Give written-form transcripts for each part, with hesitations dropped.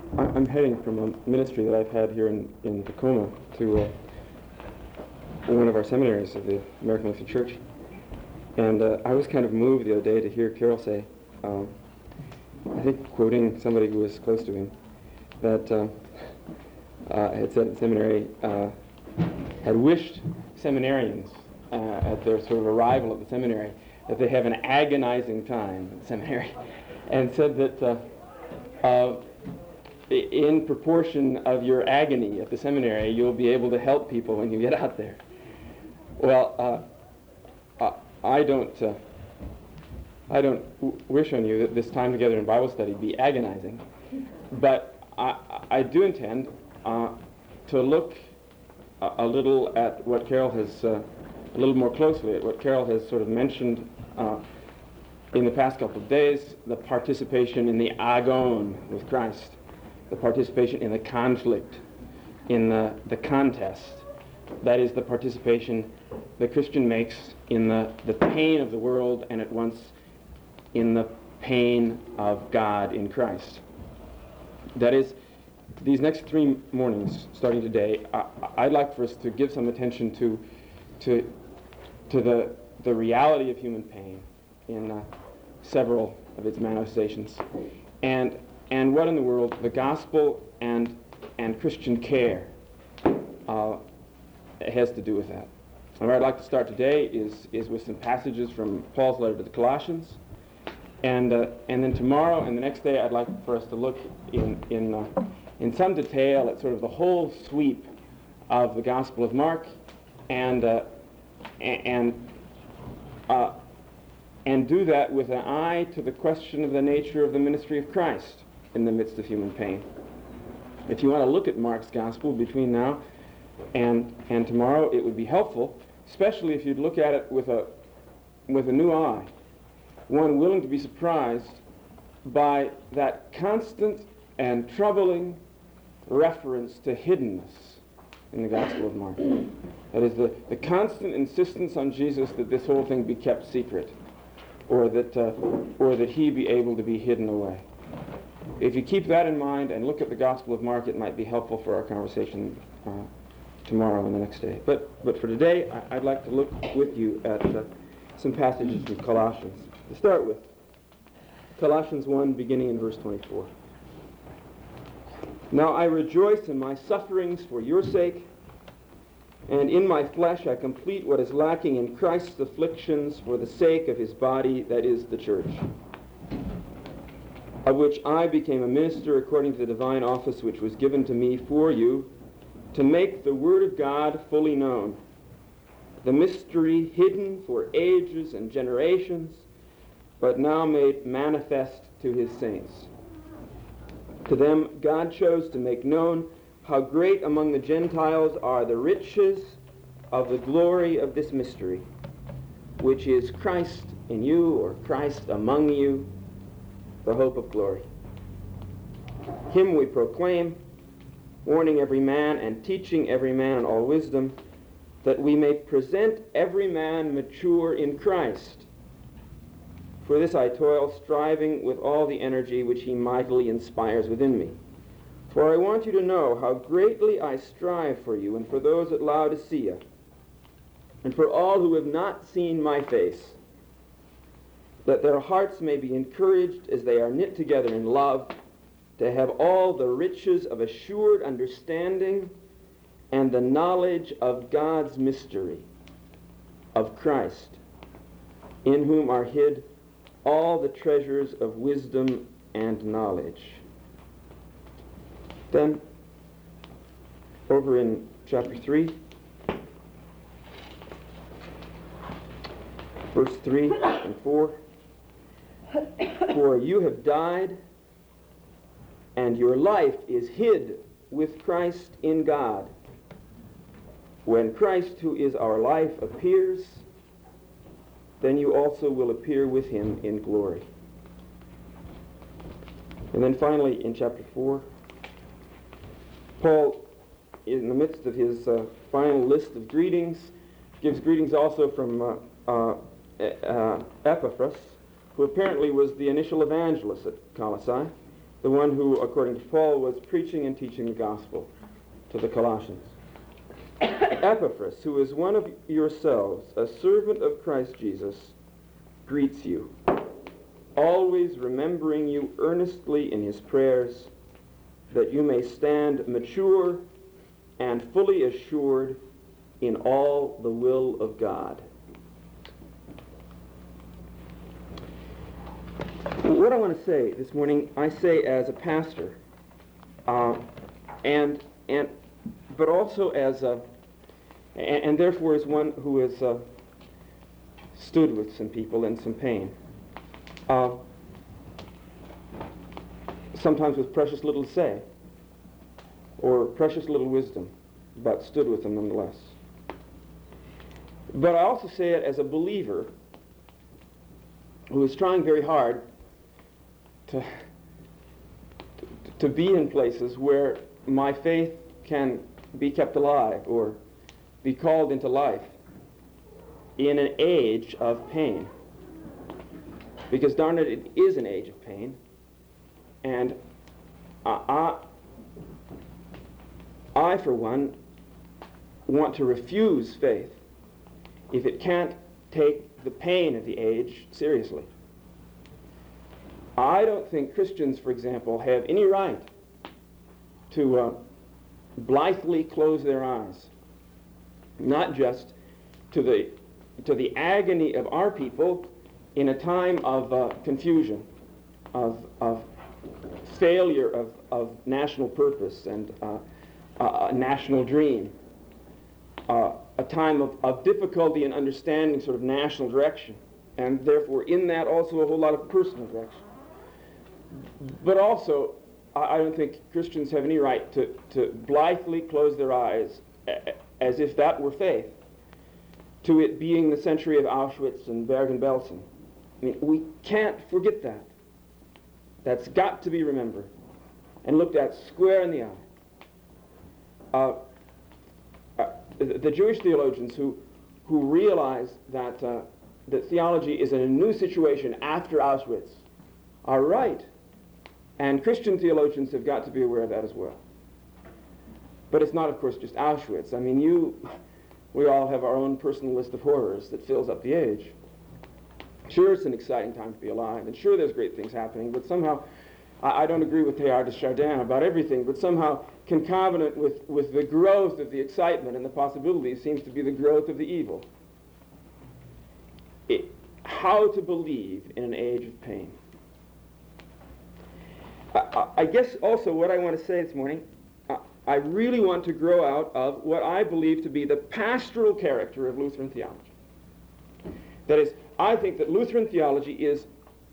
I'm heading from a ministry that I've had here in Tacoma to one of our seminaries of the American Lutheran Church. And I was kind of moved the other day to hear Carol say, I think quoting somebody who was close to him, that had said at the seminary, had wished seminarians at their sort of arrival at the seminary that they have an agonizing time at the seminary, and said that in proportion of your agony at the seminary, you'll be able to help people when you get out there. Well, I don't wish on you that this time together in Bible study be agonizing, but I do intend to look a little at what Carol has, a little more closely at what Carol has sort of mentioned in the past couple of days, the participation in the agon with Christ, the participation in the conflict, in the contest. That is the participation the Christian makes in the pain of the world and at once in the pain of God in Christ. That is, these next 3 mornings, starting today, I'd like for us to give some attention to the reality of human pain in several of its manifestations, and what in the world the gospel and Christian care has to do with that. And where I'd like to start today is with some passages from Paul's letter to the Colossians, and then tomorrow and the next day I'd like for us to look in some detail at sort of the whole sweep of the Gospel of Mark, and do that with an eye to the question of the nature of the ministry of Christ in the midst of human pain. If you want to look at Mark's Gospel between now and tomorrow, it would be helpful, especially if you'd look at it with a new eye, one willing to be surprised by that constant and troubling reference to hiddenness in the Gospel of Mark. That is, the constant insistence on Jesus that this whole thing be kept secret, or that he be able to be hidden away. If you keep that in mind and look at the Gospel of Mark, it might be helpful for our conversation tomorrow and the next day. But for today, I'd like to look with you at some passages from Colossians. To start with, Colossians 1, beginning in verse 24. Now I rejoice in my sufferings for your sake, and in my flesh I complete what is lacking in Christ's afflictions for the sake of his body, that is, the church, of which I became a minister according to the divine office which was given to me for you, to make the word of God fully known, the mystery hidden for ages and generations, but now made manifest to his saints. To them God chose to make known how great among the Gentiles are the riches of the glory of this mystery, which is Christ in you, or Christ among you, the hope of glory. Him we proclaim, warning every man and teaching every man in all wisdom, that we may present every man mature in Christ. For this I toil, striving with all the energy which he mightily inspires within me. For I want you to know how greatly I strive for you and for those at Laodicea, and for all who have not seen my face, that their hearts may be encouraged as they are knit together in love, to have all the riches of assured understanding and the knowledge of God's mystery, of Christ, in whom are hid all the treasures of wisdom and knowledge. Then, over in chapter 3, verse 3 and 4, for you have died, and your life is hid with Christ in God. When Christ, who is our life, appears, then you also will appear with him in glory. And then finally, in chapter 4, Paul, in the midst of his final list of greetings, gives greetings also from Epaphras, who apparently was the initial evangelist at Colossae, the one who, according to Paul, was preaching and teaching the gospel to the Colossians. Epaphras, who is one of yourselves, a servant of Christ Jesus, greets you, always remembering you earnestly in his prayers, that you may stand mature and fully assured in all the will of God. What I want to say this morning, I say as a pastor, but also as a, and therefore as one who has stood with some people in some pain. Sometimes with precious little to say, or precious little wisdom, but stood with them nonetheless. But I also say it as a believer who is trying very hard to be in places where my faith can be kept alive or be called into life in an age of pain. Because darn it, it is an age of pain. And I, for one, want to refuse faith if it can't take the pain of the age seriously. I don't think Christians, for example, have any right to blithely close their eyes, not just to the agony of our people in a time of confusion, of failure of national purpose and a national dream, a time of difficulty in understanding sort of national direction, and therefore in that also a whole lot of personal direction. But also, I don't think Christians have any right to blithely close their eyes as if that were faith, to it being the century of Auschwitz and Bergen-Belsen. I mean, we can't forget that. That's got to be remembered and looked at square in the eye. The Jewish theologians who realize that theology is in a new situation after Auschwitz are right. And Christian theologians have got to be aware of that as well. But it's not, of course, just Auschwitz. I mean, we all have our own personal list of horrors that fills up the age. Sure, it's an exciting time to be alive, and sure, there's great things happening, but somehow, I don't agree with Teilhard de Chardin about everything, but somehow concomitant with the growth of the excitement and the possibilities seems to be the growth of the evil. How to believe in an age of pain. I guess also what I want to say this morning, I really want to grow out of what I believe to be the pastoral character of Lutheran theology. That is, I think that Lutheran theology is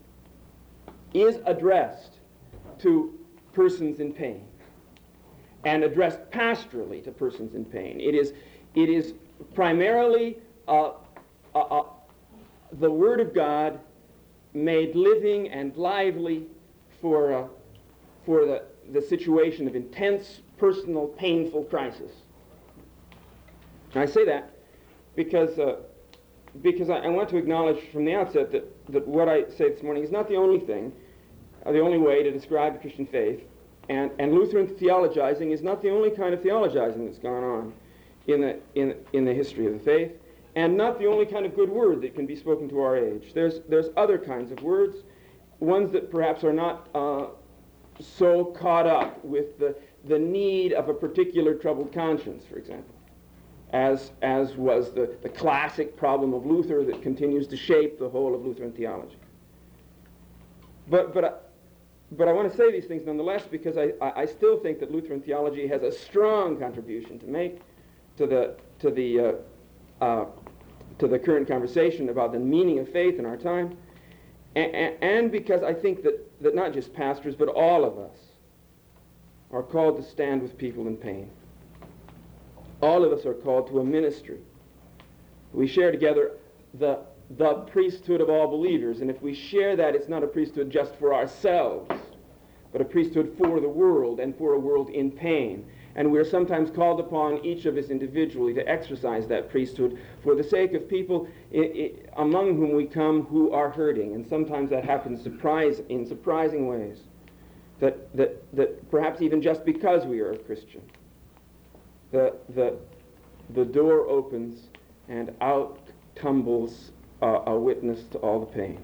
addressed to persons in pain and addressed pastorally to persons in pain. It is primarily the Word of God made living and lively for the situation of intense, personal, painful crisis. And I say that because I want to acknowledge from the outset that what I say this morning is not the only thing, the only way to describe the Christian faith, and Lutheran theologizing is not the only kind of theologizing that's gone on in the history of the faith, and not the only kind of good word that can be spoken to our age. There's other kinds of words, ones that perhaps are not so caught up with the need of a particular troubled conscience, for example, as was the classic problem of Luther that continues to shape the whole of Lutheran theology. But I want to say these things nonetheless because I still think that Lutheran theology has a strong contribution to make to the current conversation about the meaning of faith in our time, and because I think that not just pastors but all of us are called to stand with people in pain. All of us are called to a ministry. We share together the priesthood of all believers, and if we share that, it's not a priesthood just for ourselves, but a priesthood for the world and for a world in pain. And we're sometimes called upon, each of us individually, to exercise that priesthood for the sake of people among whom we come who are hurting, and sometimes that happens in surprising ways. that perhaps even just because we are a Christian, the door opens and out tumbles a witness to all the pain.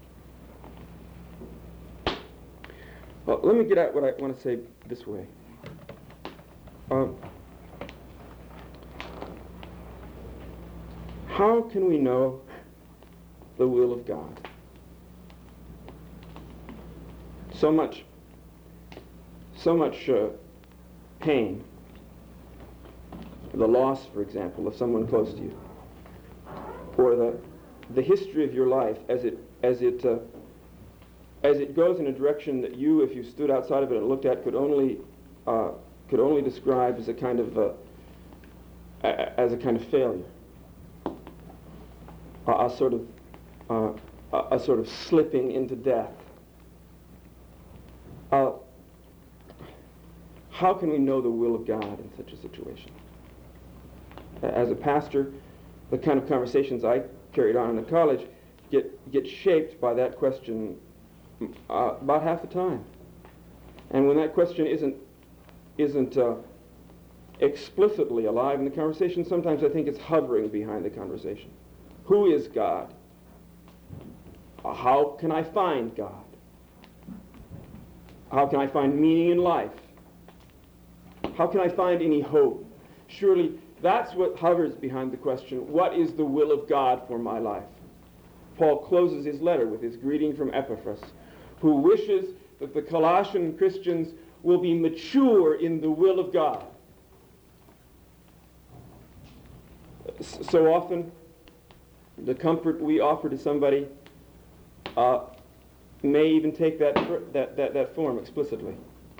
Well, let me get at what I want to say this way. How can we know the will of God? So much pain, the loss, for example, of someone close to you, or the history of your life as it goes in a direction that you, if you stood outside of it and looked at, could only describe as a kind of failure, a sort of slipping into death. How can we know the will of God in such a situation? As a pastor, the kind of conversations I carried on in the college get shaped by that question about half the time. And when that question isn't explicitly alive in the conversation, sometimes I think it's hovering behind the conversation. Who is God? How can I find God? How can I find meaning in life? How can I find any hope? Surely that's what hovers behind the question, what is the will of God for my life? Paul closes his letter with his greeting from Epaphras, who wishes that the Colossian Christians will be mature in the will of God. So often, the comfort we offer to somebody may even take that form explicitly.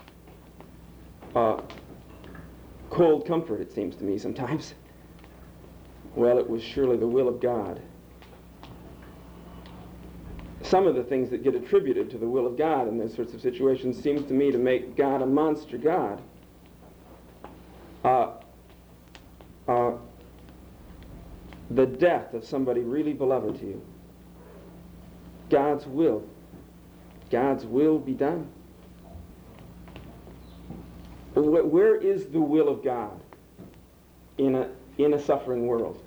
Cold comfort, it seems to me sometimes. Well, it was surely the will of God. Some of the things that get attributed to the will of God in those sorts of situations seems to me to make God a monster God. The death of somebody really beloved to you. God's will. God's will be done. Where is the will of God in a suffering world?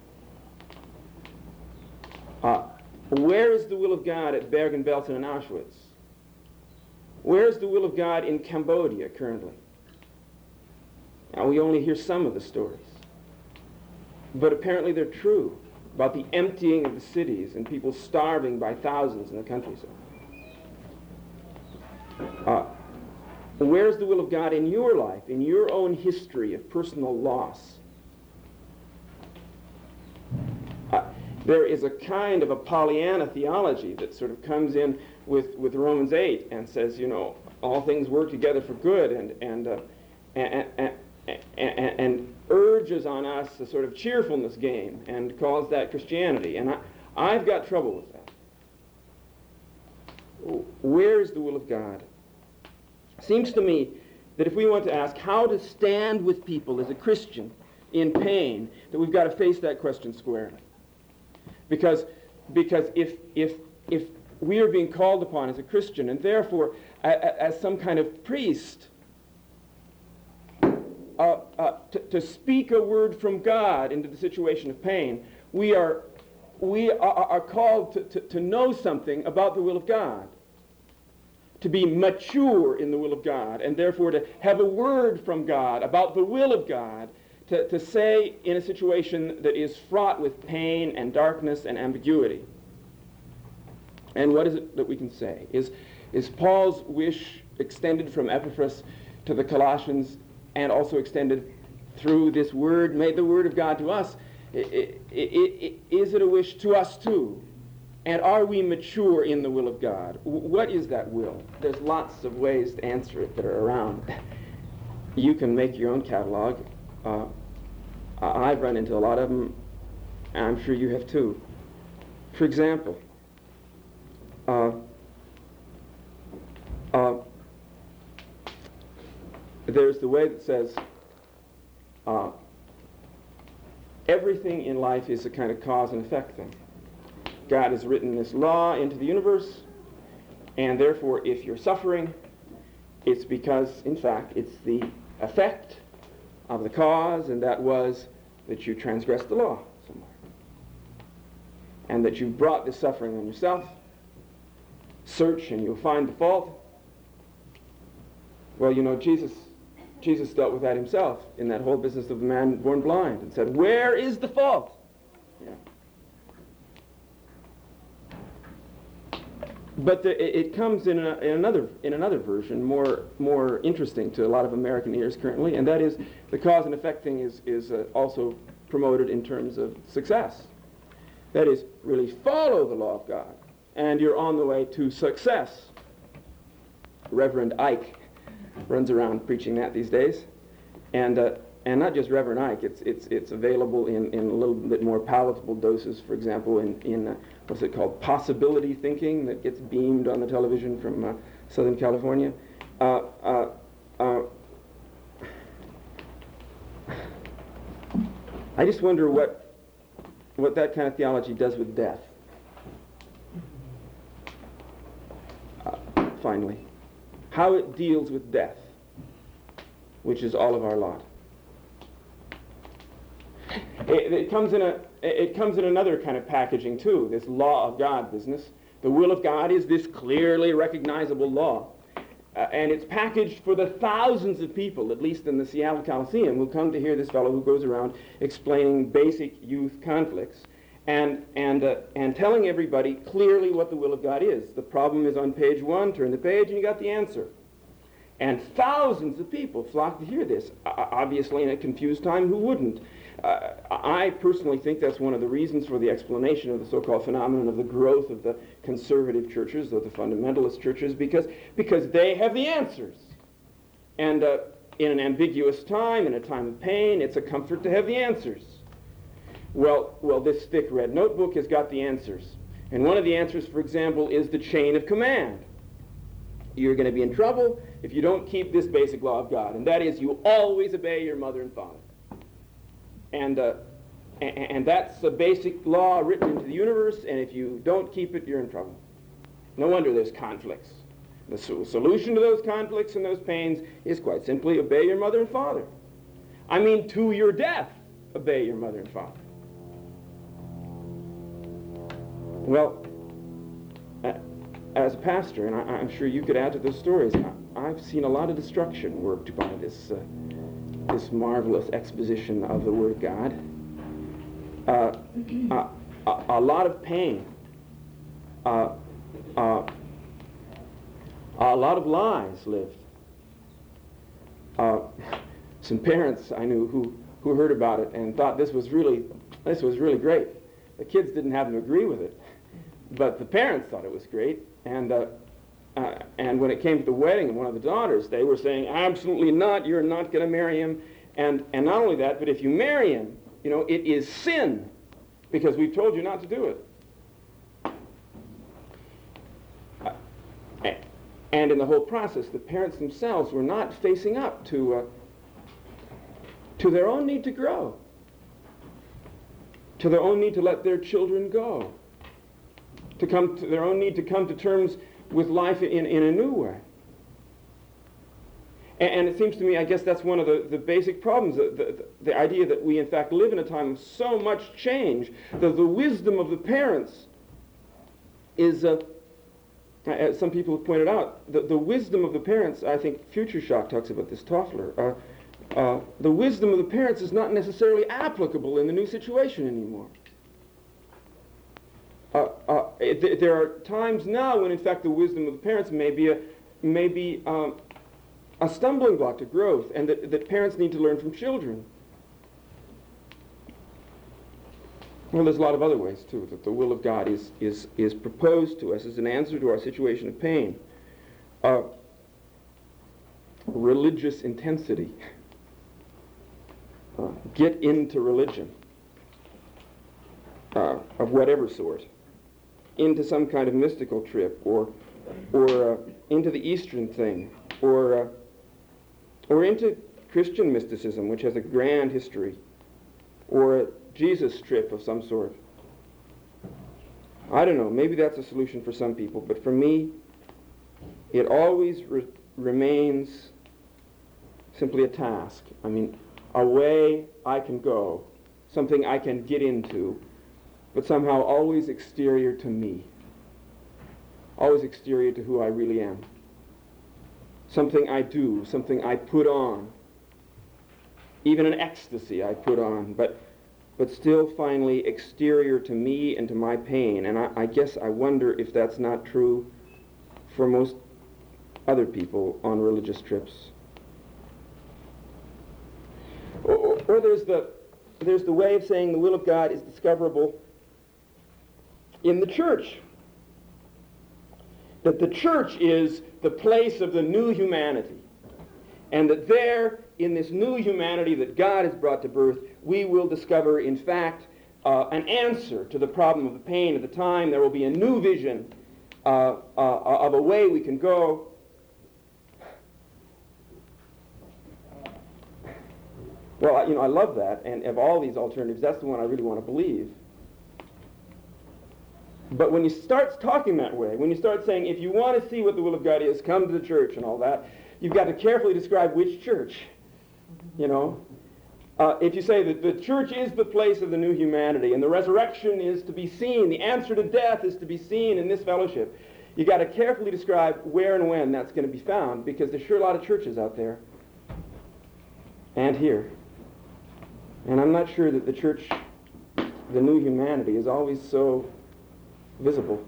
Where is the will of God at Bergen-Belsen and Auschwitz? Where is the will of God in Cambodia currently? Now, we only hear some of the stories, but apparently they're true about the emptying of the cities and people starving by thousands in the countryside. Where's the will of God in your life, in your own history of personal loss? There is a kind of a Pollyanna theology that sort of comes in with Romans 8 and says, you know, all things work together for good, and urges on us a sort of cheerfulness game and calls that Christianity. And I've got trouble with that. Where is the will of God? Seems to me that if we want to ask how to stand with people as a Christian in pain, that we've got to face that question squarely. Because if we are being called upon as a Christian, and therefore as some kind of priest, to speak a word from God into the situation of pain, we are called to know something about the will of God, to be mature in the will of God, and therefore to have a word from God about the will of God, to say in a situation that is fraught with pain and darkness and ambiguity. And what is it that we can say? Is Paul's wish extended from Epaphras to the Colossians and also extended through this word, made the word of God to us? Is it a wish to us too? And are we mature in the will of God? What is that will? There's lots of ways to answer it that are around. You can make your own catalog. I've run into a lot of them, and I'm sure you have too. For example, there's the way that says everything in life is a kind of cause and effect thing. God has written this law into the universe, and therefore if you're suffering, It's because, in fact, it's the effect of the cause, and that was that you transgressed the law somewhere. And that you brought this suffering on yourself. Search and you'll find the fault. Well, you know, Jesus dealt with that himself in that whole business of the man born blind and said, where is the fault? Yeah. But it comes in another version, more interesting to a lot of American ears currently, and that is the cause and effect thing is also promoted in terms of success. That is, really follow the law of God, and you're on the way to success. Reverend Ike runs around preaching that these days, and not just Reverend Ike. It's available in a little bit more palatable doses. For example, in what's it called, possibility thinking, that gets beamed on the television from Southern California. I just wonder what that kind of theology does with death. Finally, how it deals with death, which is all of our lot. It comes in another kind of packaging too, this law of God business. The will of God is this clearly recognizable law. And it's packaged for the thousands of people, at least in the Seattle Coliseum, who come to hear this fellow who goes around explaining basic youth conflicts and telling everybody clearly what the will of God is. The problem is on page 1, turn the page and you got the answer. And thousands of people flock to hear this. Obviously in a confused time, who wouldn't? I personally think that's one of the reasons for the explanation of the so-called phenomenon of the growth of the conservative churches, or the fundamentalist churches, because they have the answers. And in an ambiguous time, in a time of pain, it's a comfort to have the answers. Well, this thick red notebook has got the answers. And one of the answers, for example, is the chain of command. You're going to be in trouble if you don't keep this basic law of God, and that is you always obey your mother and father. And that's a basic law written into the universe, and if you don't keep it, you're in trouble. No wonder there's conflicts. The solution to those conflicts and those pains is quite simply obey your mother and father. I mean, to your death, obey your mother and father. Well, as a pastor, and I'm sure you could add to those stories, I've seen a lot of destruction worked by this marvelous exposition of the Word of God. A lot of pain. A lot of lies lived. Some parents I knew who heard about it and thought this was really great. The kids didn't happen to agree with it, but the parents thought it was great. And when it came to the wedding of one of the daughters, they were saying, absolutely not, you're not going to marry him. And not only that, but if you marry him, you know, it is sin, because we've told you not to do it. And in the whole process, the parents themselves were not facing up to their own need to grow, to their own need to let their children go, to their own need to come to terms with life in a new way. And it seems to me, I guess that's one of the basic problems, the idea that we in fact live in a time of so much change, that the wisdom of the parents is, as some people have pointed out, the wisdom of the parents, I think Future Shock talks about this, Toffler, the wisdom of the parents is not necessarily applicable in the new situation anymore. There are times now when in fact the wisdom of the parents may be a stumbling block to growth, and that parents need to learn from children. Well, there's a lot of other ways too, that the will of God is proposed to us as an answer to our situation of pain. Religious intensity. Get into religion of whatever sort, into some kind of mystical trip, or into the Eastern thing, or into Christian mysticism, which has a grand history, or a Jesus trip of some sort. I don't know, maybe that's a solution for some people, but for me, it always remains simply a task. I mean, a way I can go, something I can get into, but somehow always exterior to me, always exterior to who I really am. Something I do, something I put on, even an ecstasy I put on, but still finally exterior to me and to my pain. And I guess I wonder if that's not true for most other people on religious trips. Or there's the way of saying the will of God is discoverable in the church. That the church is the place of the new humanity. And that there, in this new humanity that God has brought to birth, we will discover, in fact, an answer to the problem of the pain of the time. There will be a new vision of a way we can go. Well, I love that, and of all these alternatives, that's the one I really want to believe. But when you start talking that way, when you start saying, if you want to see what the will of God is, come to the church and all that, you've got to carefully describe which church, If you say that the church is the place of the new humanity, and the resurrection is to be seen, the answer to death is to be seen in this fellowship, you've got to carefully describe where and when that's going to be found, because there's sure a lot of churches out there, and here. And I'm not sure that the church, the new humanity, is always so visible.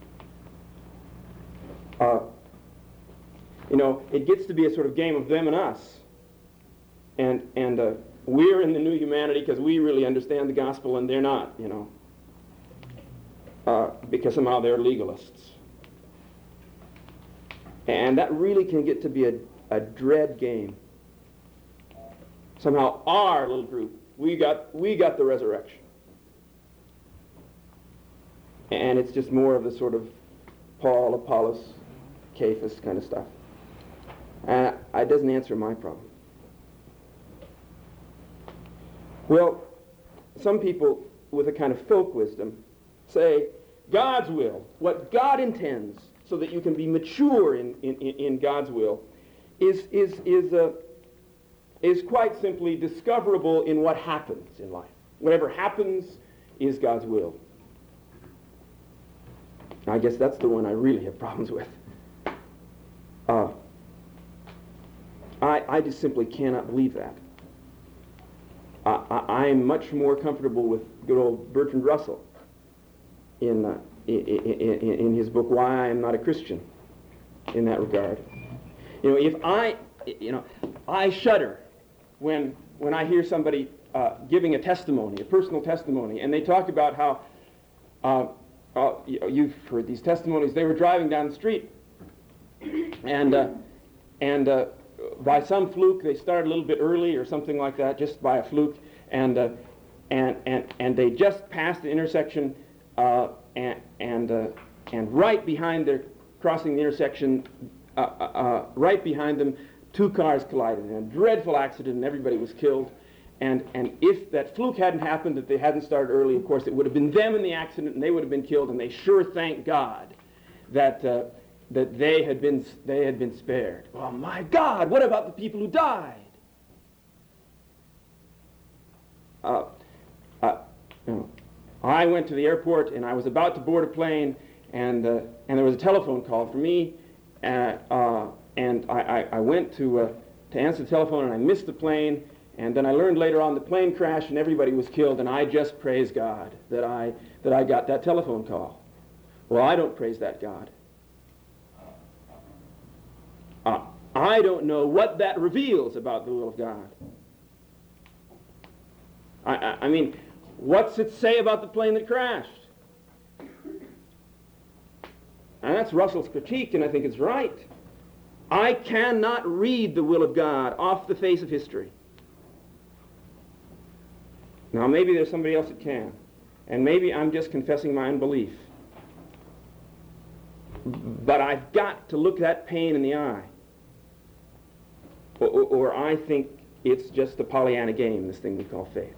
It gets to be a sort of game of them and us. And we're in the new humanity because we really understand the gospel and they're not, because somehow they're legalists. And that really can get to be a dread game. Somehow our little group, we got the resurrection. And it's just more of the sort of Paul, Apollos, Cephas kind of stuff. And it doesn't answer my problem. Well, some people with a kind of folk wisdom say God's will, what God intends, so that you can be mature in God's will, is quite simply discoverable in what happens in life. Whatever happens is God's will. I guess that's the one I really have problems with. I just simply cannot believe that. I'm much more comfortable with good old Bertrand Russell in his book Why I Am Not a Christian in that regard. I shudder when I hear somebody giving a testimony, a personal testimony, and they talk about how you've heard these testimonies. They were driving down the street, and by some fluke they started a little bit early or something like that, just by a fluke, and they just passed the intersection, and right behind their crossing the intersection, right behind them, two cars collided in a dreadful accident, and everybody was killed. And if that fluke hadn't happened, that they hadn't started early, of course, it would have been them in the accident, and they would have been killed. And they sure thank God that they had been spared. Oh my God! What about the people who died? I went to the airport, and I was about to board a plane, and there was a telephone call for me, and I went to answer the telephone, and I missed the plane. And then I learned later on the plane crashed and everybody was killed, and I just praise God that I got that telephone call. Well, I don't praise that God. I don't know what that reveals about the will of God. I mean, what's it say about the plane that crashed? And that's Russell's critique, and I think it's right. I cannot read the will of God off the face of history. Now, maybe there's somebody else that can, and maybe I'm just confessing my unbelief. But I've got to look that pain in the eye, or I think it's just a Pollyanna game, this thing we call faith.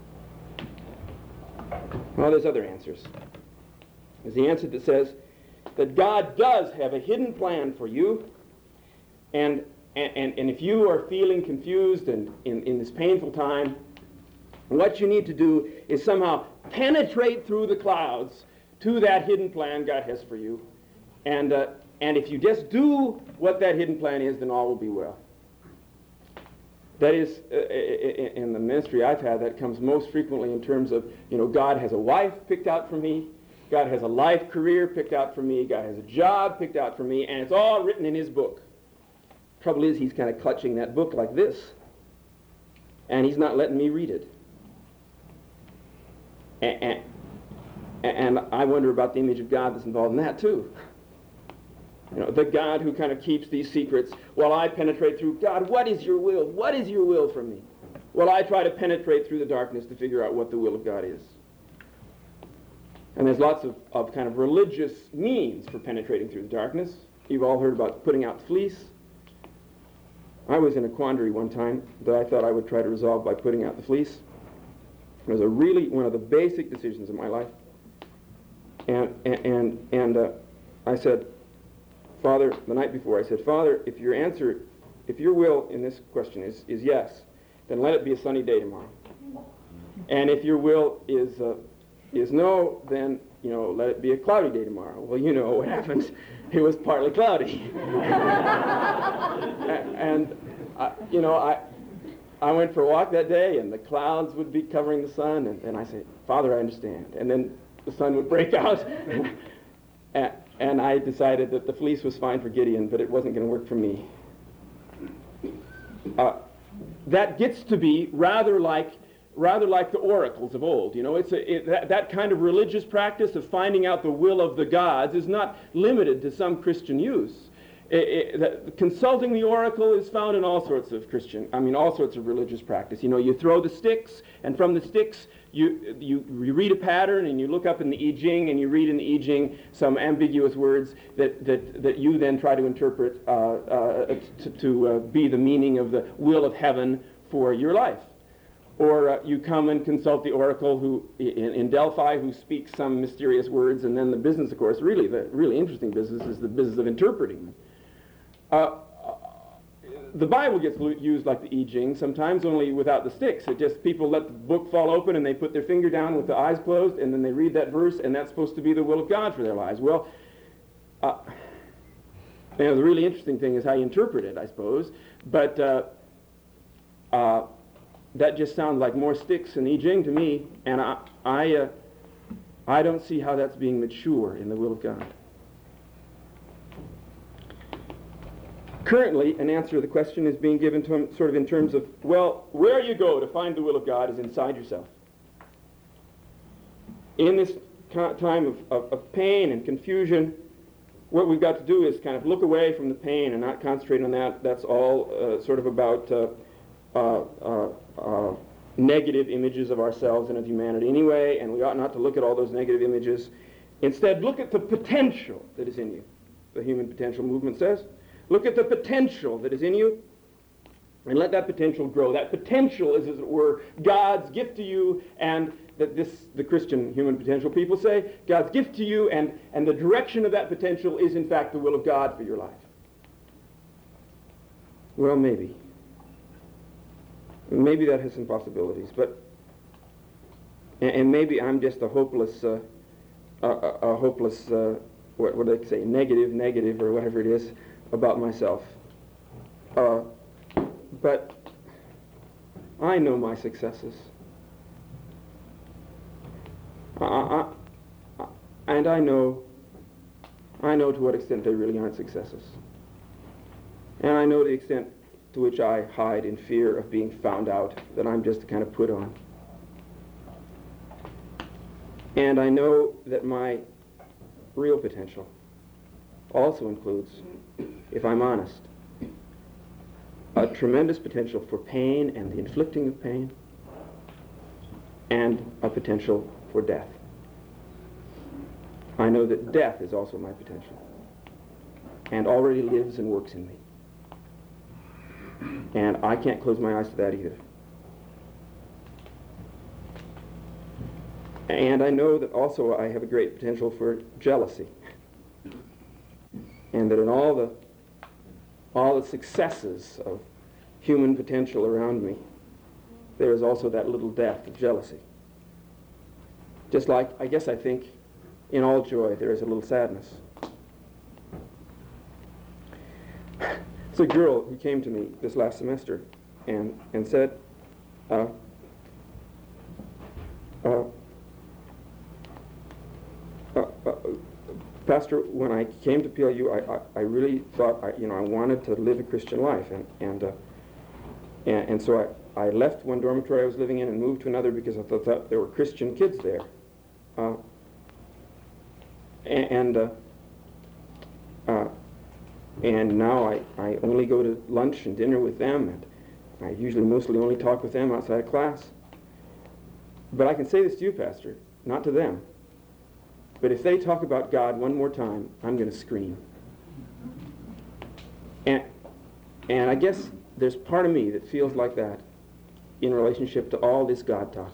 Well, there's other answers. There's the answer that says, that God does have a hidden plan for you. And if you are feeling confused and in this painful time, what you need to do is somehow penetrate through the clouds to that hidden plan God has for you. And if you just do what that hidden plan is, then all will be well. That is, in the ministry I've had, that comes most frequently in terms of, God has a wife picked out for me, God has a life career picked out for me, God has a job picked out for me, and it's all written in his book. Trouble is, he's kind of clutching that book like this, and he's not letting me read it. And I wonder about the image of God that's involved in that too. The God who kind of keeps these secrets while I penetrate through. God, what is your will? What is your will for me? Well, I try to penetrate through the darkness to figure out what the will of God is. And there's lots of kind of religious means for penetrating through the darkness. You've all heard about putting out the fleece. I was in a quandary one time that I thought I would try to resolve by putting out the fleece. It was one of the basic decisions of my life. And I said, Father, the night before, I said, Father, if your will in this question is yes, then let it be a sunny day tomorrow. And if your will is no, then, let it be a cloudy day tomorrow. Well, you know what happens. It was partly cloudy. And, I went for a walk that day, and the clouds would be covering the sun, and I said, Father, I understand. And then the sun would break out. And I decided that the fleece was fine for Gideon, but it wasn't going to work for me. That gets to be rather like the oracles of old. That kind of religious practice of finding out the will of the gods is not limited to some Christian use. Consulting the oracle is found in all sorts of religious practice. You throw the sticks, and from the sticks you read a pattern, and you look up in the I Ching, and you read in the I Ching some ambiguous words that you then try to interpret to be the meaning of the will of heaven for your life. Or you come and consult the oracle who in Delphi who speaks some mysterious words, and then the business, of course, the really interesting business is the business of interpreting them. The Bible gets used like the I Ching, sometimes only without the sticks. It just, people let the book fall open and they put their finger down with the eyes closed, and then they read that verse, and that's supposed to be the will of God for their lives. Well, the really interesting thing is how you interpret it, I suppose. But that just sounds like more sticks and I Ching to me, and I don't see how that's being mature in the will of God. Currently, an answer to the question is being given to him sort of in terms of, well, where you go to find the will of God is inside yourself. In this time of pain and confusion, what we've got to do is kind of look away from the pain and not concentrate on that. That's all sort of about negative images of ourselves and of humanity anyway, and we ought not to look at all those negative images. Instead, look at the potential that is in you. The Human Potential Movement says. Look at the potential that is in you, and let that potential grow. That potential is, as it were, God's gift to you, and the Christian Human Potential people say, God's gift to you, and the direction of that potential is, in fact, the will of God for your life. Well, maybe. Maybe that has some possibilities, but and maybe I'm just a hopeless, what do they say, negative, or whatever it is, about myself. But I know my successes. And I know to what extent they really aren't successes. And I know the extent to which I hide in fear of being found out, that I'm just kind of put on. And I know that my real potential also includes, if I'm honest, a tremendous potential for pain and the inflicting of pain, and a potential for death. I know that death is also my potential, and already lives and works in me. And I can't close my eyes to that either. And I know that also I have a great potential for jealousy. and that in all the successes of human potential around me, there is also that little death of jealousy. Just like, I guess I think, in all joy there is a little sadness. It's a girl who came to me this last semester and said, Pastor, when I came to PLU, I really thought I wanted to live a Christian life, and so I left one dormitory I was living in and moved to another because I thought there were Christian kids there, and now I only go to lunch and dinner with them, and I usually mostly only talk with them outside of class. But I can say this to you, Pastor, not to them. But if they talk about God one more time, I'm going to scream. And I guess there's part of me that feels like that in relationship to all this God talk.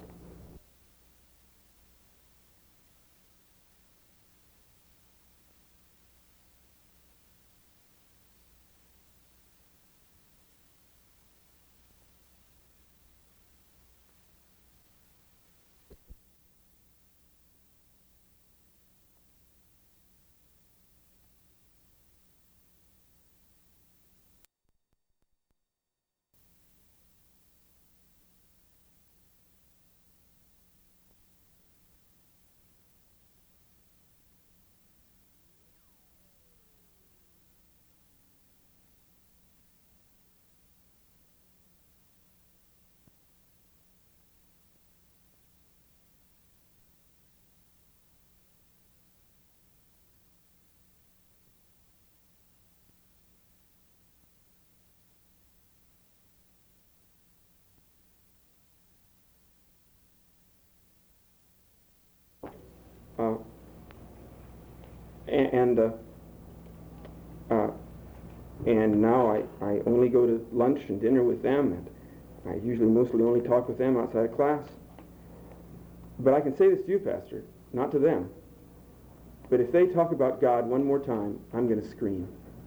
And now I only go to lunch and dinner with them, and I usually mostly only talk with them outside of class. But I can say this to you, Pastor, not to them. But if they talk about God one more time, I'm going to scream.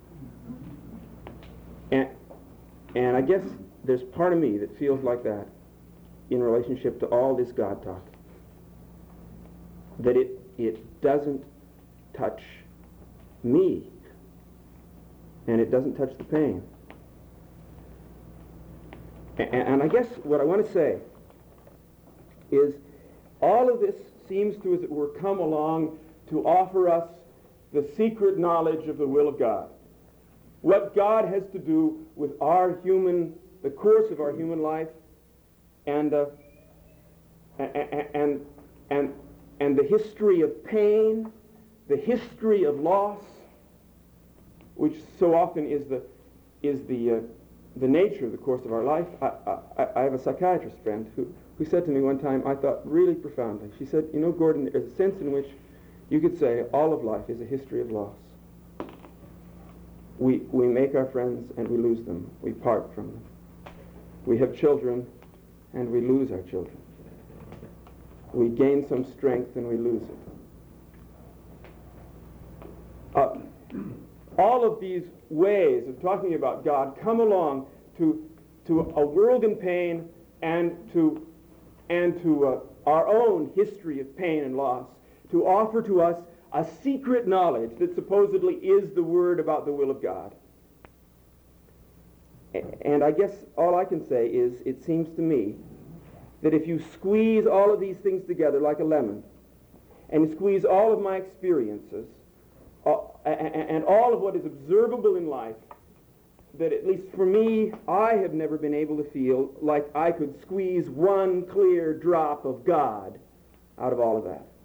And I guess there's part of me that feels like that in relationship to all this God talk. That it doesn't touch me, and it doesn't touch the pain. And I guess what I want to say is all of this seems to, as it were, come along to offer us the secret knowledge of the will of God. What God has to do with the course of our human life, and the history of pain, the history of loss, which so often is the nature of the course of our life. I have a psychiatrist friend who said to me one time, I thought really profoundly, she said, you know, Gordon, there's a sense in which you could say all of life is a history of loss. We make our friends and we lose them. We part from them. We have children and we lose our children. We gain some strength and we lose it. All of these ways of talking about God come along to a world in pain and to our own history of pain and loss, to offer to us a secret knowledge that supposedly is the word about the will of God. And I guess all I can say is, it seems to me that if you squeeze all of these things together like a lemon, and squeeze all of my experiences, and all of what is observable in life, that at least for me, I have never been able to feel like I could squeeze one clear drop of God out of all of that.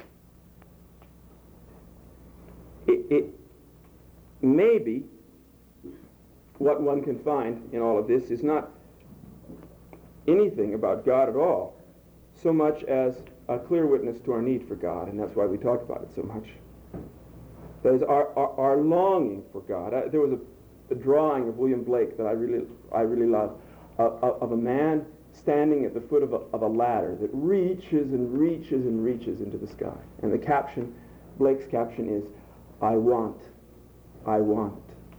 It maybe what one can find in all of this is not anything about God at all, so much as a clear witness to our need for God, and that's why we talk about it so much. That is our longing for God. There was a drawing of William Blake that I really love, of a man standing at the foot of a ladder that reaches and reaches and reaches into the sky. And the caption, Blake's caption is, I want I want.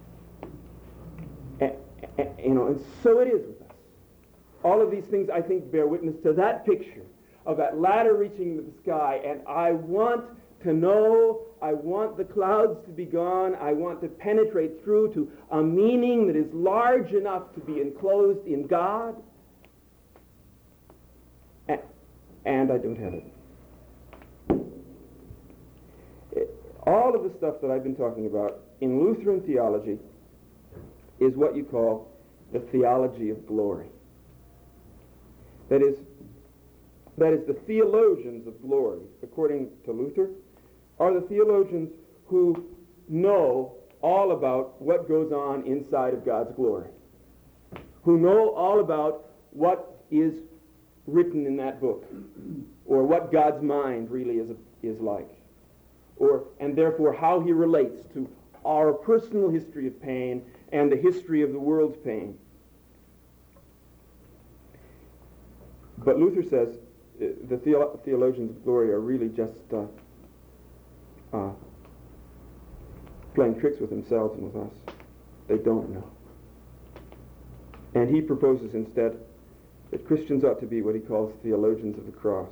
And so it is with us. All of these things, I think, bear witness to that picture of that ladder reaching into the sky, and I want to know, I want the clouds to be gone, I want to penetrate through to a meaning that is large enough to be enclosed in God, and I don't have it. All of the stuff that I've been talking about in Lutheran theology is what you call the theology of glory. That is the theologians of glory, according to Luther, are the theologians who know all about what goes on inside of God's glory, who know all about what is written in that book, or what God's mind really is like, and therefore how he relates to our personal history of pain and the history of the world's pain. But Luther says the theologians of glory are really just playing tricks with themselves and with us. They don't know. And he proposes instead that Christians ought to be what he calls theologians of the cross.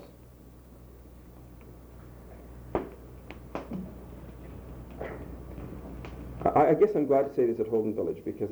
I guess I'm glad to say this at Holden Village because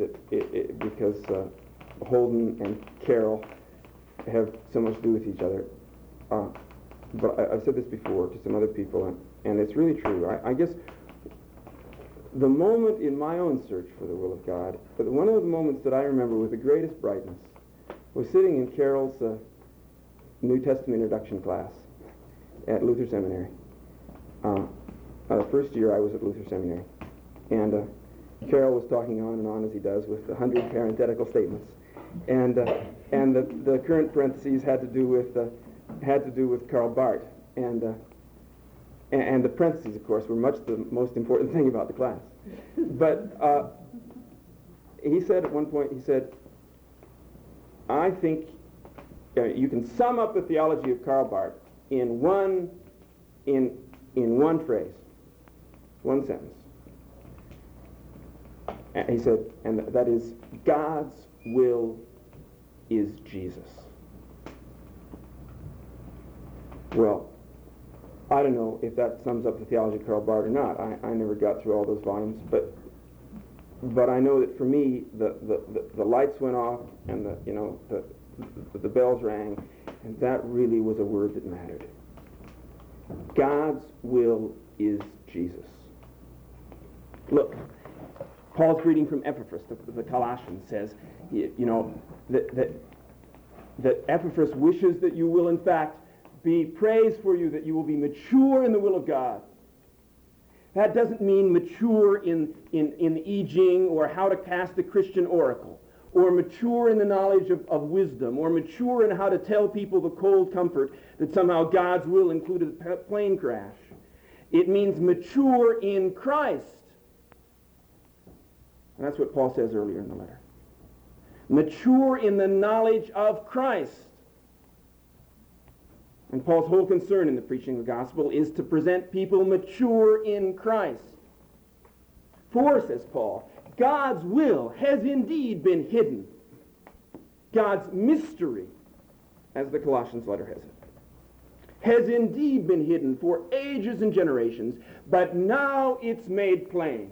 Holden and Carroll have so much to do with each other. But I've said this before to some other people, and it's really true. I guess the moment in my own search for the will of God, but one of the moments that I remember with the greatest brightness was sitting in Carroll's New Testament introduction class at Luther Seminary. The first year I was at Luther Seminary. And Carroll was talking on and on as he does with 100 parenthetical statements, and the current parentheses had to do with Karl Barth, and the parentheses, of course, were much the most important thing about the class. But he said at one point, he said, "I think you can sum up the theology of Karl Barth in one phrase, one sentence." And he said, and that is, God's will is Jesus. Well, I don't know if that sums up the theology of Karl Barth or not. I never got through all those volumes, but I know that for me, the lights went off and the bells rang, and that really was a word that mattered. God's will is Jesus. Look, Paul's greeting from Epaphras, the Colossians, says, that Epaphras wishes that you will, in fact, be praised for you, that you will be mature in the will of God. That doesn't mean mature in I Ching or how to cast a Christian oracle, or mature in the knowledge of wisdom, or mature in how to tell people the cold comfort that somehow God's will included a plane crash. It means mature in Christ. And that's what Paul says earlier in the letter. Mature in the knowledge of Christ. And Paul's whole concern in the preaching of the gospel is to present people mature in Christ. For, says Paul, God's will has indeed been hidden. God's mystery, as the Colossians letter has it, has indeed been hidden for ages and generations, but now it's made plain.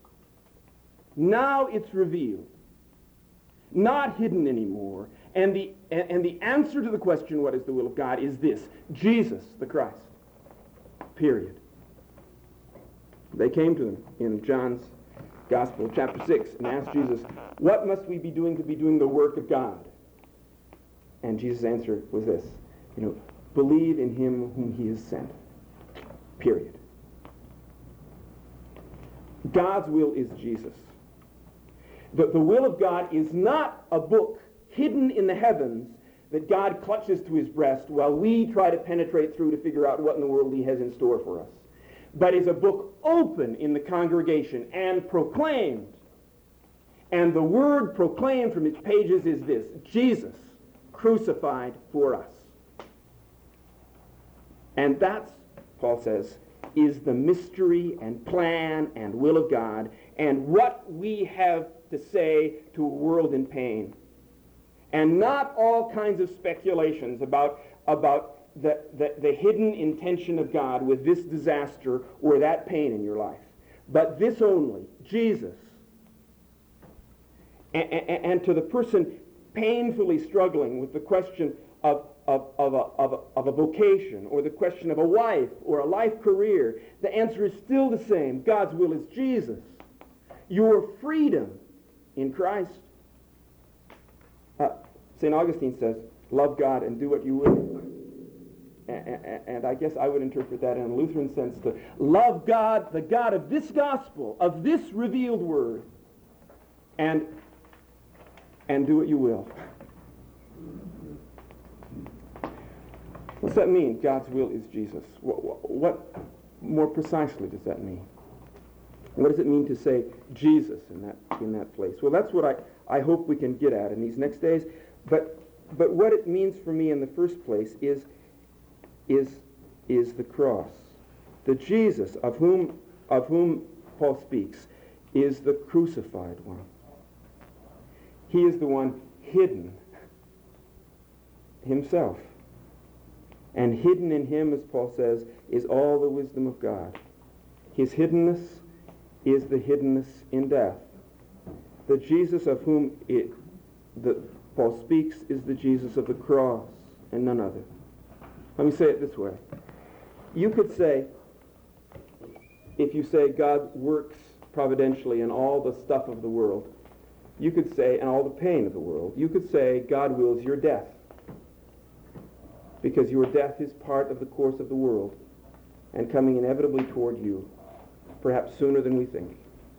Now it's revealed. Not hidden anymore. And the answer to the question, what is the will of God, is this: Jesus the Christ. Period. They came to him in John's Gospel, chapter 6, and asked Jesus, what must we be doing to be doing the work of God? And Jesus' answer was this: believe in him whom he has sent. Period. God's will is Jesus. The will of God is not a book hidden in the heavens that God clutches to his breast while we try to penetrate through to figure out what in the world he has in store for us, but is a book open in the congregation and proclaimed. And the word proclaimed from its pages is this: Jesus crucified for us. And that's, Paul says, is the mystery and plan and will of God, and what we have to say to a world in pain. And not all kinds of speculations about the hidden intention of God with this disaster or that pain in your life. But this only, Jesus. And to the person painfully struggling with the question of a vocation, or the question of a wife or a life career, the answer is still the same. God's will is Jesus. Your freedom in Christ. St. Augustine says, love God and do what you will. And I guess I would interpret that in a Lutheran sense to love God, the God of this gospel, of this revealed word, and do what you will. What's that mean? God's will is Jesus. What more precisely does that mean? What does it mean to say Jesus in that place? Well, that's what I hope we can get at in these next days. But what it means for me in the first place is the cross. The Jesus of whom Paul speaks is the crucified one. He is the one hidden himself. And hidden in him, as Paul says, is all the wisdom of God. His hiddenness is the hiddenness in death. The Jesus of whom Paul speaks is the Jesus of the cross and none other. Let me say it this way. You could say, if you say God works providentially in all the stuff of the world, you could say, and all the pain of the world, you could say God wills your death. Because your death is part of the course of the world and coming inevitably toward you, perhaps sooner than we think.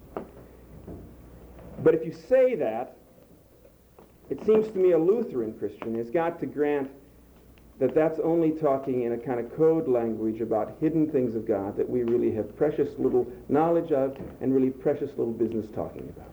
But if you say that, it seems to me a Lutheran Christian has got to grant that that's only talking in a kind of code language about hidden things of God that we really have precious little knowledge of and really precious little business talking about.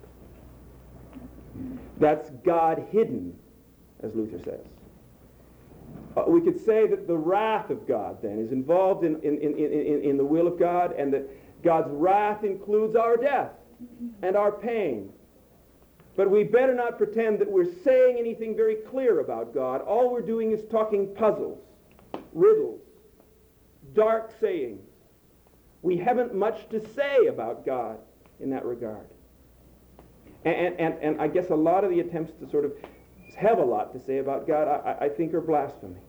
That's God hidden, as Luther says. We could say that the wrath of God, then, is involved in the will of God, and that God's wrath includes our death and our pain. But we better not pretend that we're saying anything very clear about God. All we're doing is talking puzzles, riddles, dark sayings. We haven't much to say about God in that regard. And I guess a lot of the attempts to sort of have a lot to say about God, I think, are blasphemy.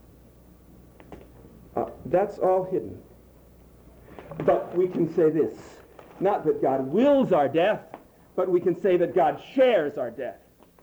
That's all hidden. But we can say this, not that God wills our death, but we can say that God shares our death.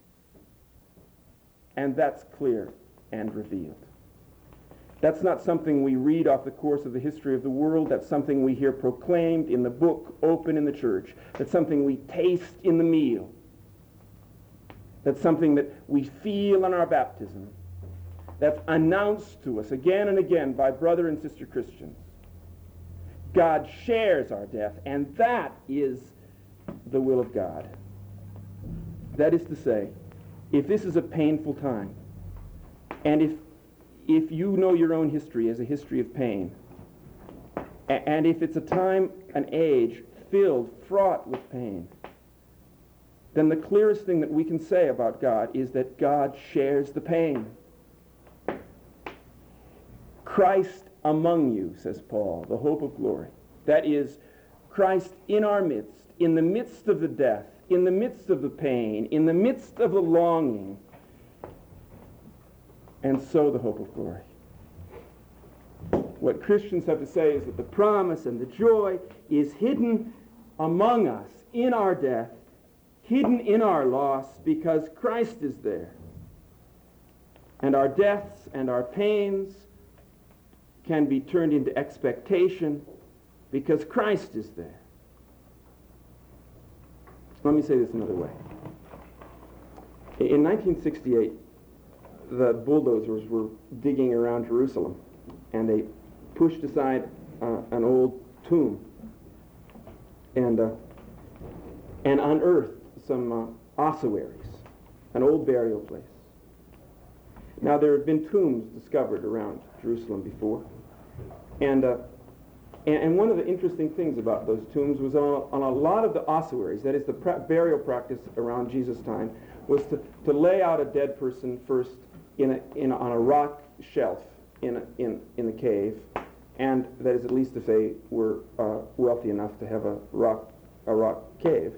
And that's clear and revealed. That's not something we read off the course of the history of the world. That's something we hear proclaimed in the book open in the church. That's something we taste in the meal. That's something that we feel in our baptism. That's announced to us again and again by brother and sister Christians. God shares our death, and that is the will of God. That is to say, if this is a painful time, and if you know your own history as a history of pain, and if it's a time, an age filled, fraught with pain, then the clearest thing that we can say about God is that God shares the pain. Christ among you, says Paul, the hope of glory. That is, Christ in our midst, in the midst of the death, in the midst of the pain, in the midst of the longing, and so the hope of glory. What Christians have to say is that the promise and the joy is hidden among us in our death, hidden in our loss, because Christ is there. And our deaths and our pains can be turned into expectation because Christ is there. Let me say this another way. In 1968, the bulldozers were digging around Jerusalem, and they pushed aside an old tomb and unearthed some ossuaries, an old burial place. Now, there have been tombs discovered around Jerusalem before, and And one of the interesting things about those tombs was on a lot of the ossuaries, that is the burial practice around Jesus' time, was to lay out a dead person first on a rock shelf in the cave, and that is at least if they were wealthy enough to have a rock cave,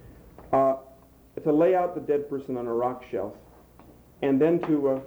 to lay out the dead person on a rock shelf, and then to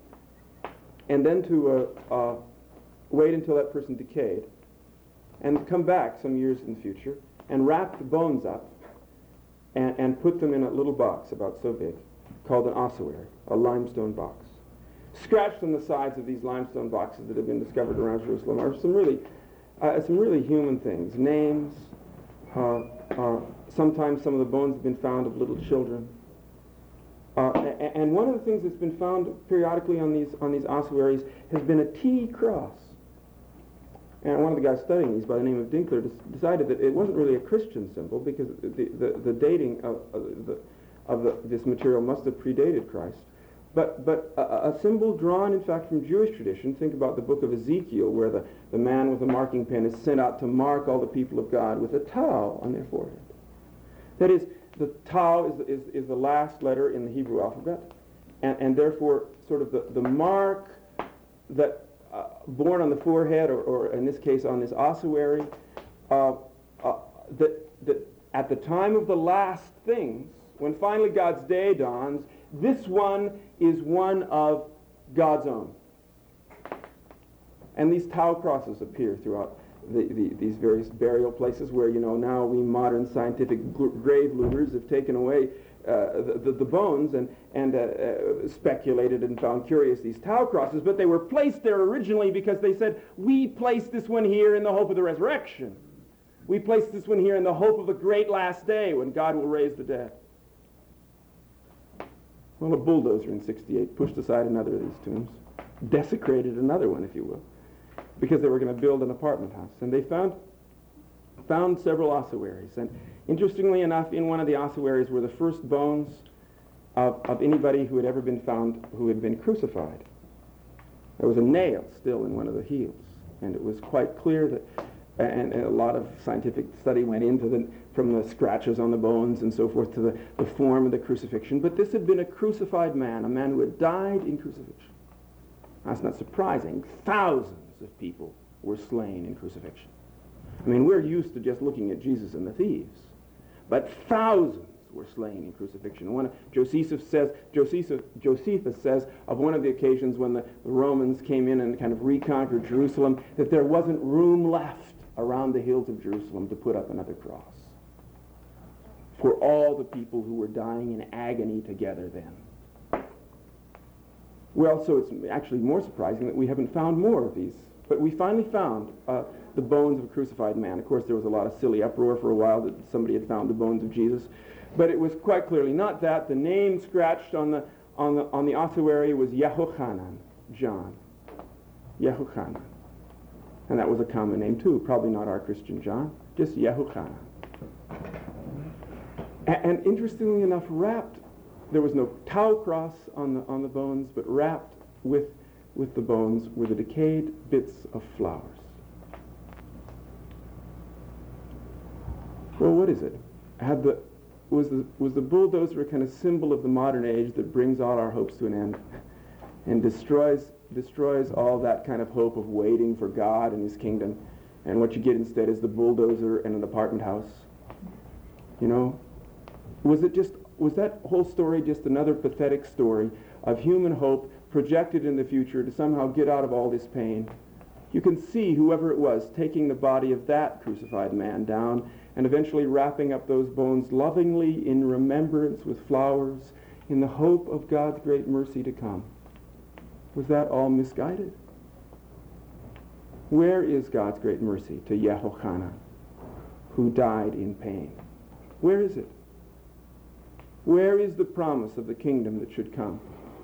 wait until that person decayed, and come back some years in the future and wrap the bones up and put them in a little box about so big called an ossuary, a limestone box. Scratched on the sides of these limestone boxes that have been discovered around Jerusalem are some really human things. Names. Sometimes some of the bones have been found of little children. And one of the things that's been found periodically on these ossuaries has been a T cross. And one of the guys studying these, by the name of Dinkler, decided that it wasn't really a Christian symbol because the dating of this material must have predated Christ. But a symbol drawn, in fact, from Jewish tradition. Think about the book of Ezekiel, where the man with a marking pen is sent out to mark all the people of God with a tau on their forehead. That is, the tau is the last letter in the Hebrew alphabet, and therefore sort of the mark that born on the forehead, or in this case on this ossuary, that at the time of the last things, when finally God's day dawns, this one is one of God's own. And these tau crosses appear throughout these various burial places where, now we modern scientific grave looters have taken away the bones and speculated and found curious these tau crosses, but they were placed there originally because they said, we placed this one here in the hope of the resurrection. We placed this one here in the hope of a great last day when God will raise the dead. Well, a bulldozer in 68 pushed aside another of these tombs, desecrated another one, if you will, because they were going to build an apartment house. And they found several ossuaries. And interestingly enough, in one of the ossuaries were the first bones of anybody who had ever been found who had been crucified. There was a nail still in one of the heels. And it was quite clear that, and a lot of scientific study went into from the scratches on the bones and so forth to the form of the crucifixion. But this had been a crucified man, a man who had died in crucifixion. That's not surprising. Thousands of people were slain in crucifixion. I mean, we're used to just looking at Jesus and the thieves, but thousands were slain in crucifixion. Josephus says of one of the occasions when the Romans came in and kind of reconquered Jerusalem, that there wasn't room left around the hills of Jerusalem to put up another cross for all the people who were dying in agony together then. Well, so it's actually more surprising that we haven't found more of these. But we finally found the bones of a crucified man. Of course, there was a lot of silly uproar for a while that somebody had found the bones of Jesus. But it was quite clearly not that. The name scratched on the ossuary was Yehochanan, John. Yehochanan. And that was a common name too. Probably not our Christian John, just Yehochanan. And interestingly enough, wrapped, there was no tau cross on the bones, but wrapped with the bones were the decayed bits of flowers. Well, what is it? Was the bulldozer a kind of symbol of the modern age that brings all our hopes to an end and destroys all that kind of hope of waiting for God and His kingdom, and what you get instead is the bulldozer and an apartment house? Was that whole story just another pathetic story of human hope projected in the future to somehow get out of all this pain? You can see whoever it was taking the body of that crucified man down and eventually wrapping up those bones lovingly in remembrance with flowers in the hope of God's great mercy to come. Was that all misguided? Where is God's great mercy to Yehochanan, who died in pain? Where is it? Where is the promise of the kingdom that should come?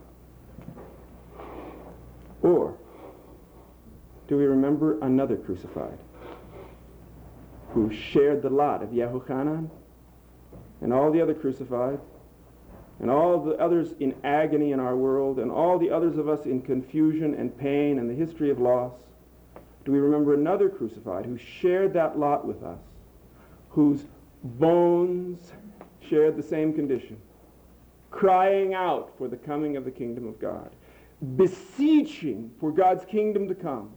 Or do we remember another crucified who shared the lot of Yehochanan and all the other crucified and all the others in agony in our world and all the others of us in confusion and pain and the history of loss? Do we remember another crucified who shared that lot with us, whose bones shared the same condition, crying out for the coming of the kingdom of God, beseeching for God's kingdom to come?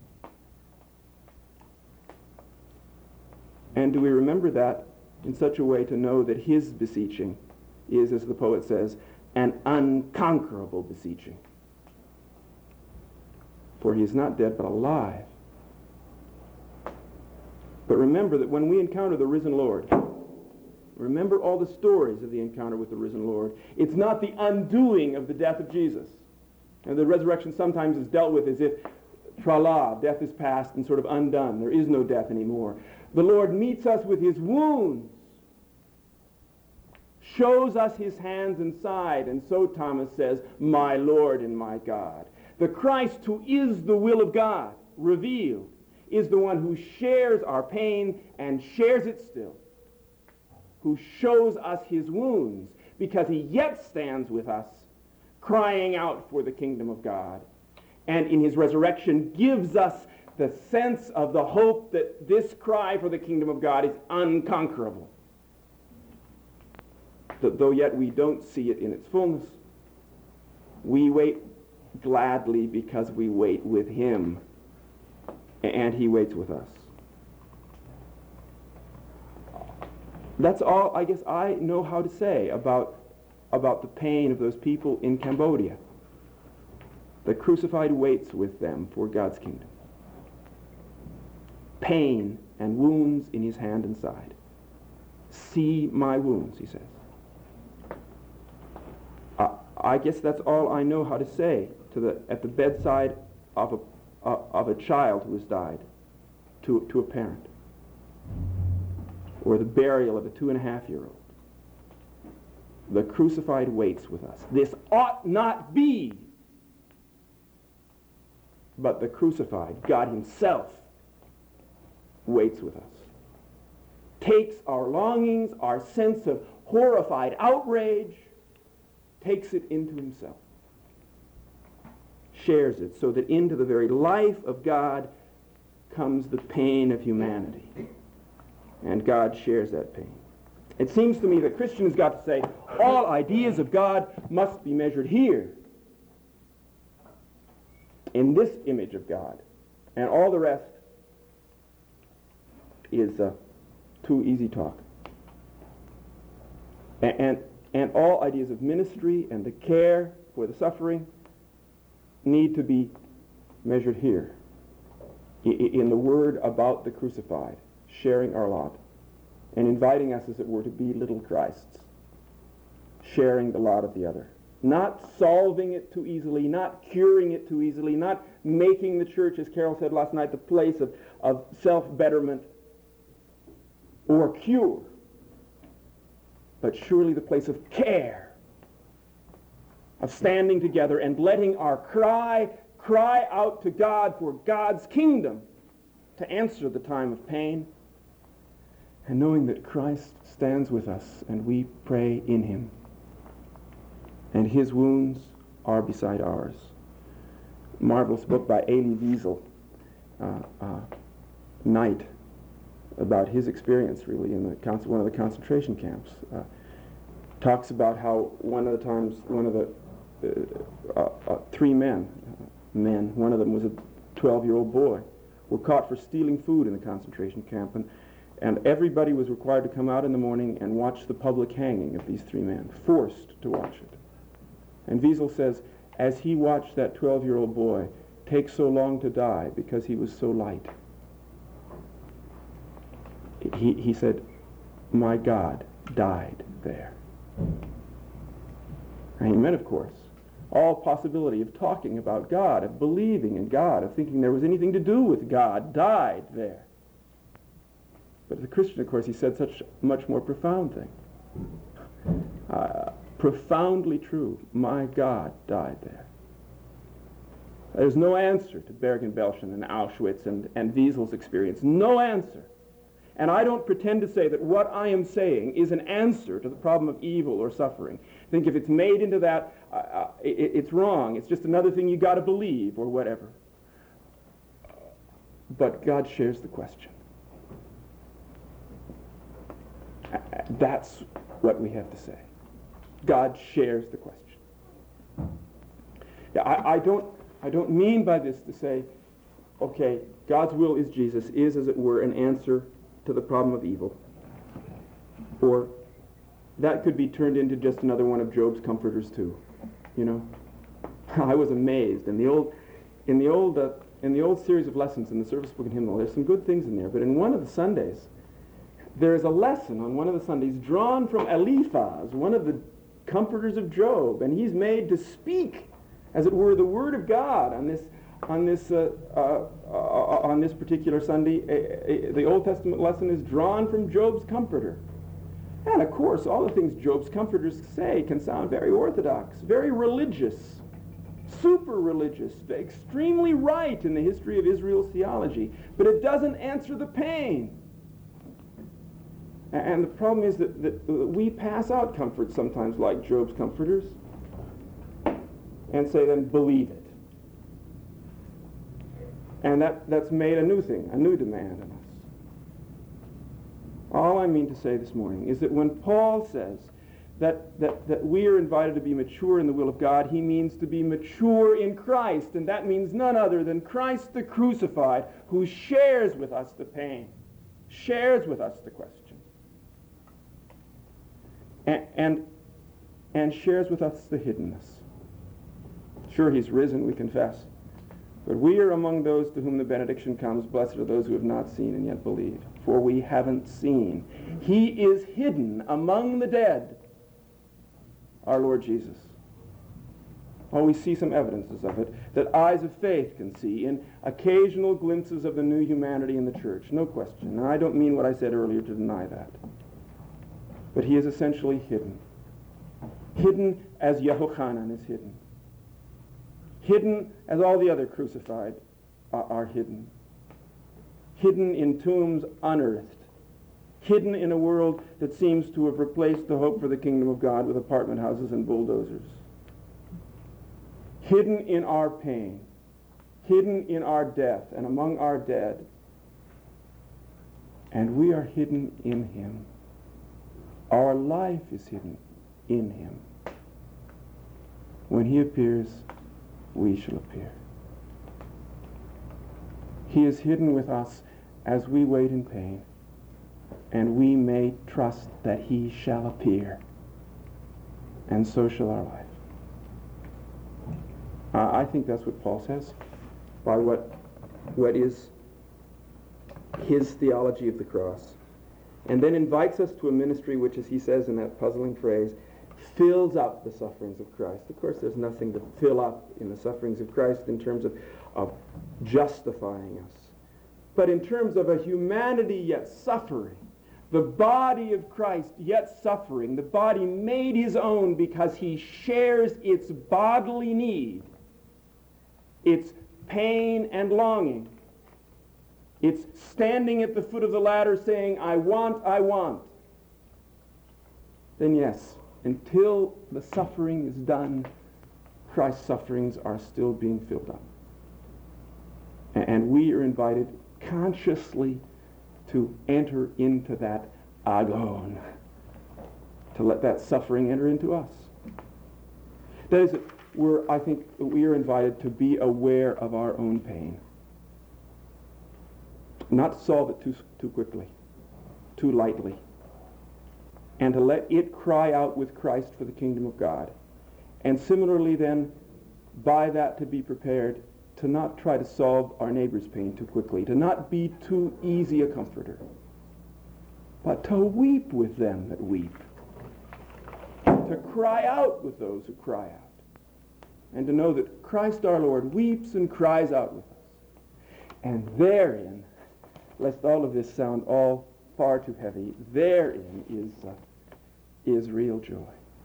And do we remember that in such a way to know that his beseeching is, as the poet says, an unconquerable beseeching? For he is not dead but alive. But remember that when we encounter the risen Lord, remember all the stories of the encounter with the risen Lord. It's not the undoing of the death of Jesus. And the resurrection sometimes is dealt with as if, tra-la, death is past and sort of undone. There is no death anymore. The Lord meets us with his wounds, shows us his hands and side, and so Thomas says, my Lord and my God. The Christ who is the will of God revealed is the one who shares our pain and shares it still, who shows us his wounds because he yet stands with us, crying out for the kingdom of God, and in his resurrection gives us the sense of the hope that this cry for the kingdom of God is unconquerable. That though yet we don't see it in its fullness, we wait gladly because we wait with him, and he waits with us. That's all I guess I know how to say about the pain of those people in Cambodia. The crucified waits with them for God's kingdom. Pain and wounds in his hand and side. See my wounds, he says. I guess that's all I know how to say at the bedside of a child who has died to a parent, or the burial of a 2.5-year-old. The crucified waits with us. This ought not be, but the crucified, God himself, waits with us. Takes our longings, our sense of horrified outrage, takes it into himself. Shares it so that into the very life of God comes the pain of humanity. And God shares that pain. It seems to me that Christians got to say, all ideas of God must be measured here, in this image of God. And all the rest is too easy talk. And all ideas of ministry and the care for the suffering need to be measured here, in the word about the crucified, sharing our lot, and inviting us, as it were, to be little Christs, sharing the lot of the other. Not solving it too easily, not curing it too easily, not making the church, as Carol said last night, the place of self-betterment or cure, but surely the place of care, of standing together and letting our cry out to God for God's kingdom to answer the time of pain, and knowing that Christ stands with us and we pray in him, and his wounds are beside ours. Marvelous book by Elie Wiesel, Night, about his experience really in one of the concentration camps. Talks about how one of the three men, one of them was a 12-year-old boy, were caught for stealing food in the concentration camp, and everybody was required to come out in the morning and watch the public hanging of these three men, forced to watch it. And Wiesel says, as he watched that 12-year-old boy take so long to die because he was so light, he said, my God died there. And he meant, of course, all possibility of talking about God, of believing in God, of thinking there was anything to do with God, died there. But as a Christian, of course, he said such much more profound thing. Profoundly true. My God died there. There's no answer to Bergen-Belsen and Auschwitz and Wiesel's experience. No answer. And I don't pretend to say that what I am saying is an answer to the problem of evil or suffering. I think if it's made into that, it's wrong. It's just another thing you got to believe or whatever. but God shares the question. That's what we have to say. God shares the question. Yeah, I don't mean by this to say, okay, God's will is Jesus, is, as it were, an answer to the problem of evil. Or that could be turned into just another one of Job's comforters too. You know, I was amazed in the old series of lessons in the service book and hymnal. There's some good things in there, but in one of the Sundays, there is a lesson on one of the Sundays drawn from Eliphaz, one of the comforters of Job, and he's made to speak, as it were, the word of God on this particular Sunday. The Old Testament lesson is drawn from Job's comforter. And of course, all the things Job's comforters say can sound very orthodox, very religious, super religious, extremely right in the history of Israel's theology, but it doesn't answer the pain. And the problem is that we pass out comfort sometimes like Job's comforters and say, then believe it. And that's made a new thing, a new demand on us. All I mean to say this morning is that when Paul says that we are invited to be mature in the will of God, he means to be mature in Christ, and that means none other than Christ the crucified, who shares with us the pain, shares with us the question, and shares with us the hiddenness. Sure, he's risen, we confess, but we are among those to whom the benediction comes. Blessed are those who have not seen and yet believe, for we haven't seen. He is hidden among the dead, our Lord Jesus. Oh, we see some evidences of it that eyes of faith can see in occasional glimpses of the new humanity in the church, no question. And I don't mean what I said earlier to deny that. But he is essentially hidden. Hidden as Yehochanan is hidden. Hidden as all the other crucified are hidden. Hidden in tombs unearthed. Hidden in a world that seems to have replaced the hope for the kingdom of God with apartment houses and bulldozers. Hidden in our pain. Hidden in our death and among our dead. And we are hidden in him. Our life is hidden in him. When he appears, we shall appear. He is hidden with us as we wait in pain, and we may trust that he shall appear, and so shall our life. I think that's what Paul says by what is his theology of the cross, and then invites us to a ministry which, as he says in that puzzling phrase, fills up the sufferings of Christ. Of course, there's nothing to fill up in the sufferings of Christ in terms of justifying us. But in terms of a humanity yet suffering, the body of Christ yet suffering, the body made his own because he shares its bodily need, its pain and longing. It's standing at the foot of the ladder saying, I want, I want. Then yes, until the suffering is done, Christ's sufferings are still being filled up. And we are invited consciously to enter into that agon, to let that suffering enter into us. That is, I think we are invited to be aware of our own pain. Not to solve it too quickly, too lightly, and to let it cry out with Christ for the kingdom of God. And similarly then, by that to be prepared to not try to solve our neighbor's pain too quickly, to not be too easy a comforter, but to weep with them that weep, to cry out with those who cry out, and to know that Christ our Lord weeps and cries out with us. And therein, lest all of this sound all far too heavy, therein is real joy.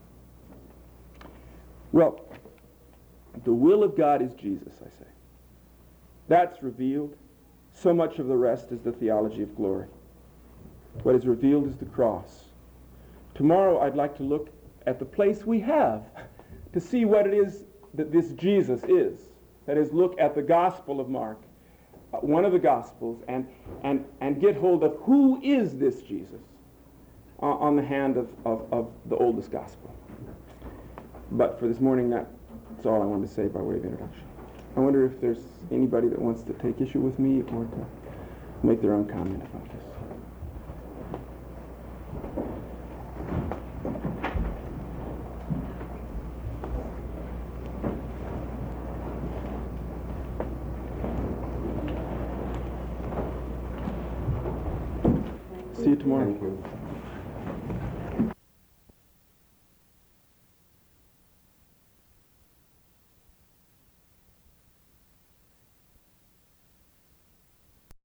Well, the will of God is Jesus, I say. That's revealed. So much of the rest is the theology of glory. What is revealed is the cross. Tomorrow I'd like to look at the place we have to see what it is that this Jesus is. That is, look at the Gospel of Mark one of the Gospels and get hold of who is this Jesus on the hand of the oldest Gospel. But for this morning, that's all I wanted to say by way of introduction. I wonder if there's anybody that wants to take issue with me or to make their own comment about this. See you tomorrow. Thank you.